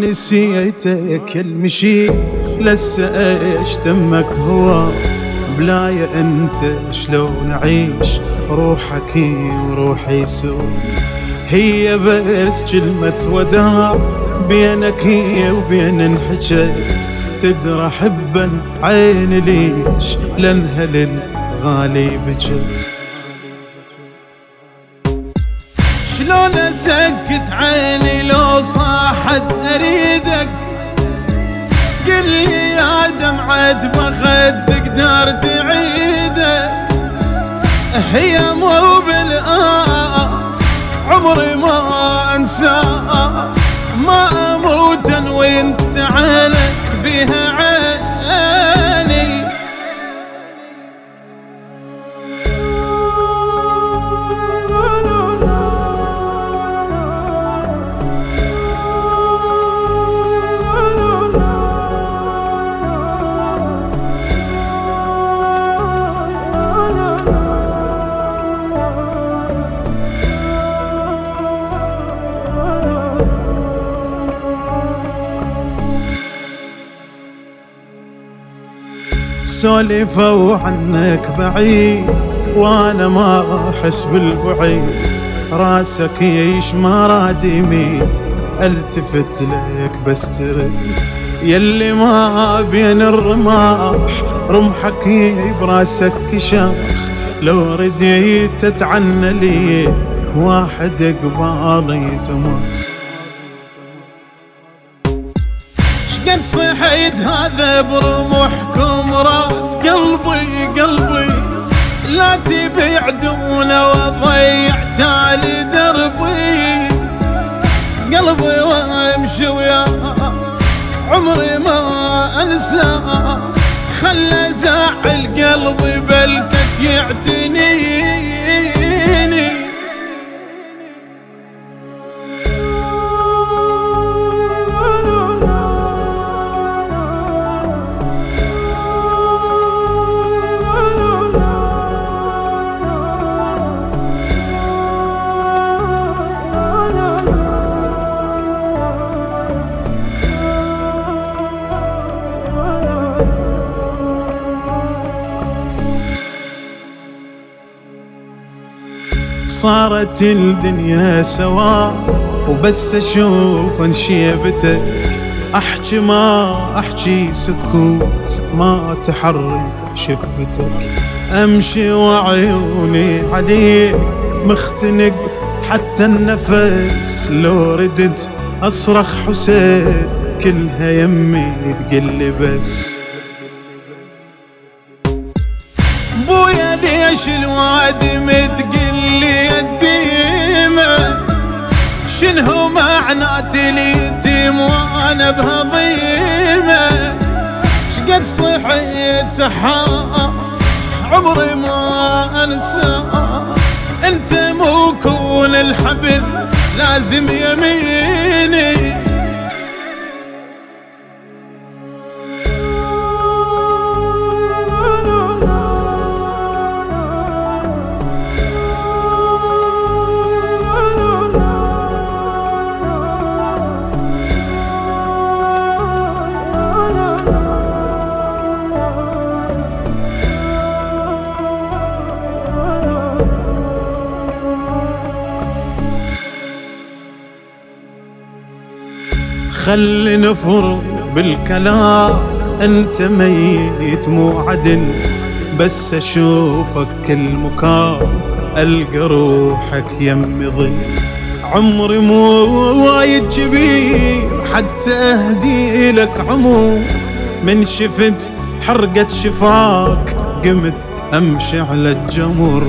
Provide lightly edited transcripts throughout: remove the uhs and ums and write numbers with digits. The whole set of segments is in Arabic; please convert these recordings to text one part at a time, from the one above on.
نسيتك المشي لسه ايش تمك هو بلايا انت شلون اعيش روحك وروحي سوا هي بس كلمة وداع بينك وبين انحجت تدرى حبا عيني ليش لانها للغالي بجت شلون اسكت عيني لو صاحت اريدك قل لي يا دمعة بخدك دار تعيدك هي مو عمري ما انساه ما اموت وانت عليك بها عيني سولفوا عنك بعيد وانا ما احس بالبعيد راسك يعيش ما راد يمين التفت لك بس ترد يلي ما بين الرماح رمحك براسك شاخ لو رديت تتعنى لي واحد قبالي سماخ شقد صحيت هذا برمحكم راس قلبي لا تبعدونه وضيع تالي دربي قلبي وامشي وياه عمري ما انسى خلى زعل قلبي بلكت يعتنيني صارت الدنيا سوا وبس اشوف انشيبتك احكي ما احكي سكوت ما تحرك شفتك امشي وعيوني عليك مختنق حتى النفس لو ردت اصرخ حسين كلها يمي تقلي بس بويا ليش الوادي متقلي يتيمة شنو معنات اليتيم وانا بهضيمة شقد صحيت عمري ما انسى انت مو كون الحبل لازم يميني خلي نفرق بالكلام انت ميت مو عدل بس اشوفك كل مكان القى روحك يمي ظل عمري مو وايد كبير حتى اهدي لك عمر من شفت حرقة شفاك قمت امشي على الجمر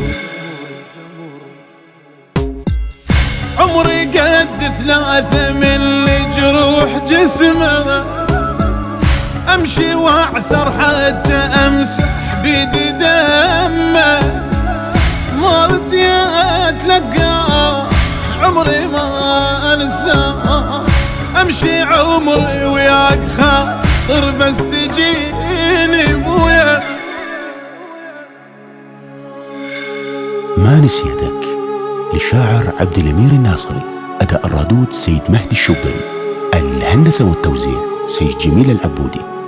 عمري قد 3 من جروح جسمه امشي واعثر حتى امسح بيدي دمه مرت اتلقى عمري ما انسى امشي عمري وياك خاطر بس تجيني بويا ما نسيتك لشاعر عبد الأمير الناصري. أداء الرادود سيد مهدي الشبري. الهندسة والتوزيع سيد جميل العبودي.